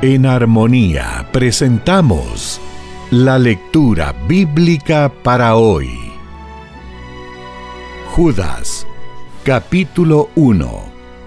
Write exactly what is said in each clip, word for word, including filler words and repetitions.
En armonía presentamos la lectura bíblica para hoy. Judas, capítulo uno.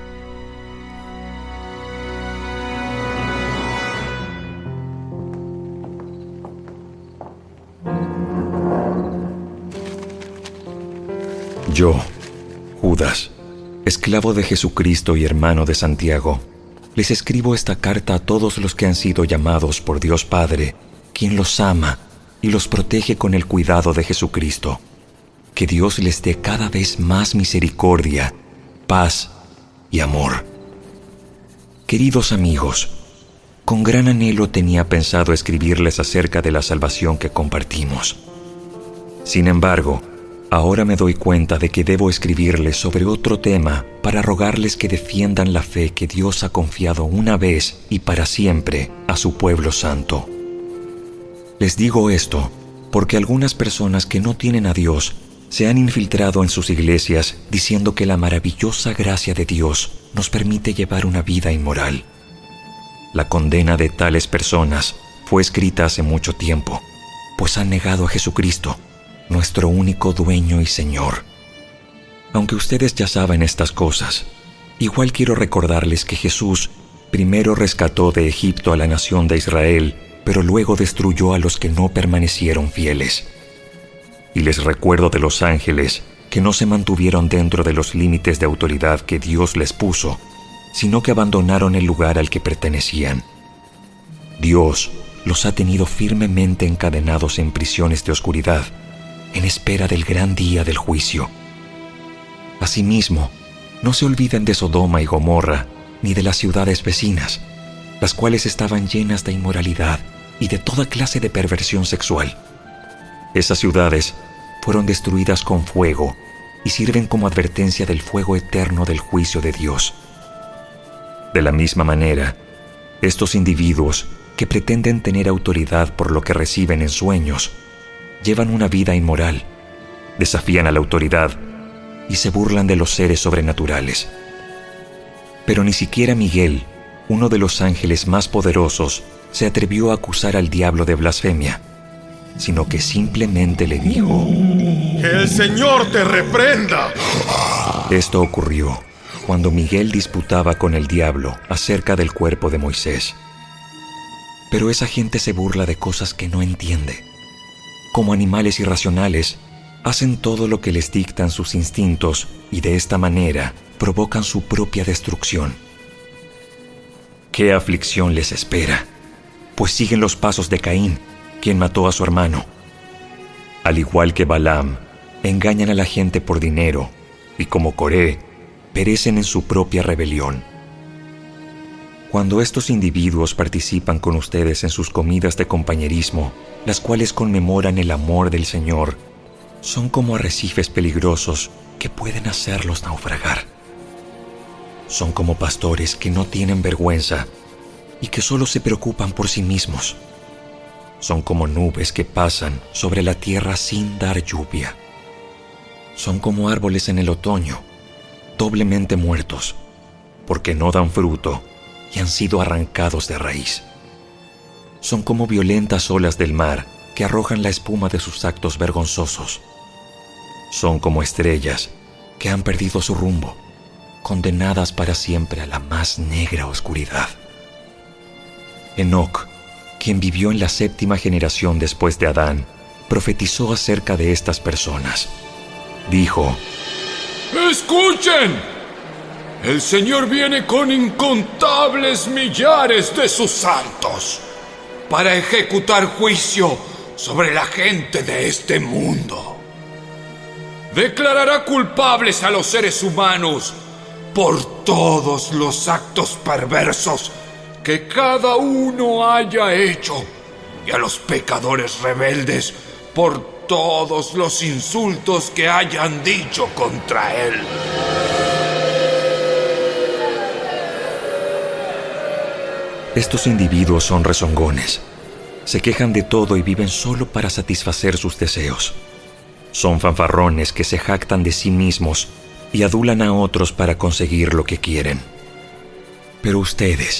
Yo, Judas, esclavo de Jesucristo y hermano de Santiago, les escribo esta carta a todos los que han sido llamados por Dios Padre, quien los ama y los protege con el cuidado de Jesucristo. Que Dios les dé cada vez más misericordia, paz y amor. Queridos amigos, con gran anhelo tenía pensado escribirles acerca de la salvación que compartimos. Sin embargo, ahora me doy cuenta de que debo escribirles sobre otro tema para rogarles que defiendan la fe que Dios ha confiado una vez y para siempre a su pueblo santo. Les digo esto porque algunas personas que no tienen a Dios se han infiltrado en sus iglesias diciendo que la maravillosa gracia de Dios nos permite llevar una vida inmoral. La condena de tales personas fue escrita hace mucho tiempo, pues han negado a Jesucristo, nuestro único dueño y Señor. Aunque ustedes ya saben estas cosas, igual quiero recordarles que Jesús primero rescató de Egipto a la nación de Israel, pero luego destruyó a los que no permanecieron fieles. Y les recuerdo de los ángeles que no se mantuvieron dentro de los límites de autoridad que Dios les puso, sino que abandonaron el lugar al que pertenecían. Dios los ha tenido firmemente encadenados en prisiones de oscuridad, en espera del gran día del juicio. Asimismo, no se olviden de Sodoma y Gomorra, ni de las ciudades vecinas, las cuales estaban llenas de inmoralidad y de toda clase de perversión sexual. Esas ciudades fueron destruidas con fuego y sirven como advertencia del fuego eterno del juicio de Dios. De la misma manera, estos individuos que pretenden tener autoridad por lo que reciben en sueños, llevan una vida inmoral, desafían a la autoridad y se burlan de los seres sobrenaturales. Pero ni siquiera Miguel, uno de los ángeles más poderosos, se atrevió a acusar al diablo de blasfemia, sino que simplemente le dijo: ¡Que el Señor te reprenda! Esto ocurrió cuando Miguel disputaba con el diablo acerca del cuerpo de Moisés. Pero esa gente se burla de cosas que no entiende. Como animales irracionales, hacen todo lo que les dictan sus instintos y de esta manera provocan su propia destrucción. ¿Qué aflicción les espera? Pues siguen los pasos de Caín, quien mató a su hermano. Al igual que Balaam, engañan a la gente por dinero y como Coré, perecen en su propia rebelión. Cuando estos individuos participan con ustedes en sus comidas de compañerismo, las cuales conmemoran el amor del Señor, son como arrecifes peligrosos que pueden hacerlos naufragar. Son como pastores que no tienen vergüenza y que solo se preocupan por sí mismos. Son como nubes que pasan sobre la tierra sin dar lluvia. Son como árboles en el otoño, doblemente muertos, porque no dan fruto y han sido arrancados de raíz. Son como violentas olas del mar que arrojan la espuma de sus actos vergonzosos. Son como estrellas que han perdido su rumbo, condenadas para siempre a la más negra oscuridad. Enoc, quien vivió en la séptima generación después de Adán, profetizó acerca de estas personas. Dijo: ¡Escuchen! El Señor viene con incontables millares de sus santos para ejecutar juicio sobre la gente de este mundo. Declarará culpables a los seres humanos por todos los actos perversos que cada uno haya hecho y a los pecadores rebeldes por todos los insultos que hayan dicho contra él. Estos individuos son rezongones. Se quejan de todo y viven solo para satisfacer sus deseos. Son fanfarrones que se jactan de sí mismos y adulan a otros para conseguir lo que quieren. Pero ustedes,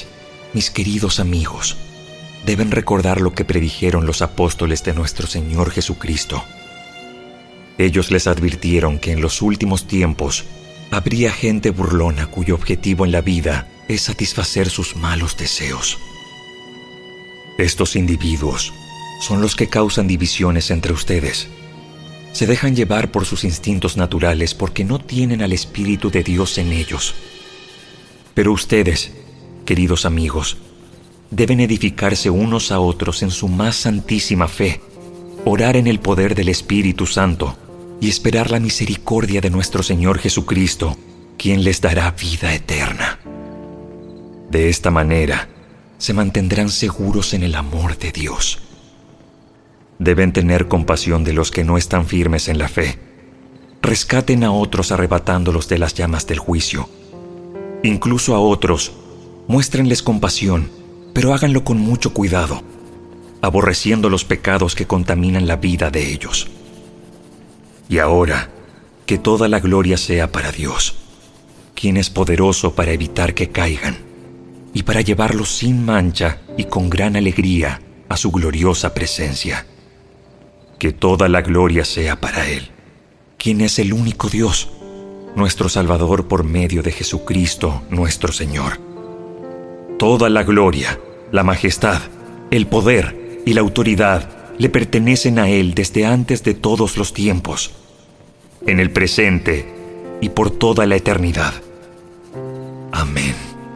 Mis queridos amigos, deben recordar lo que predijeron los apóstoles de nuestro Señor Jesucristo. Ellos les advirtieron que en los últimos tiempos habría gente burlona cuyo objetivo en la vida es satisfacer sus malos deseos. Estos individuos son los que causan divisiones entre ustedes. Se dejan llevar por sus instintos naturales porque no tienen al Espíritu de Dios en ellos. Pero ustedes, queridos amigos, deben edificarse unos a otros en su más santísima fe, orar en el poder del Espíritu Santo y esperar la misericordia de nuestro Señor Jesucristo, quien les dará vida eterna. De esta manera, se mantendrán seguros en el amor de Dios. Deben tener compasión de los que no están firmes en la fe. Rescaten a otros arrebatándolos de las llamas del juicio. Incluso a otros, muéstrenles compasión, pero háganlo con mucho cuidado, aborreciendo los pecados que contaminan la vida de ellos. Y ahora, que toda la gloria sea para Dios, quien es poderoso para evitar que caigan y para llevarlos sin mancha y con gran alegría a su gloriosa presencia. Que toda la gloria sea para Él, quien es el único Dios, nuestro Salvador por medio de Jesucristo nuestro Señor. Toda la gloria, la majestad, el poder y la autoridad le pertenecen a Él desde antes de todos los tiempos, en el presente y por toda la eternidad. Amén.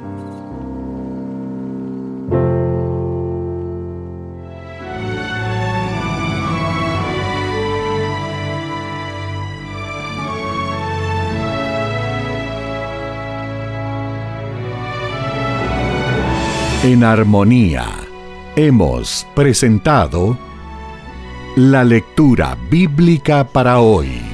En armonía, hemos presentado la lectura bíblica para hoy.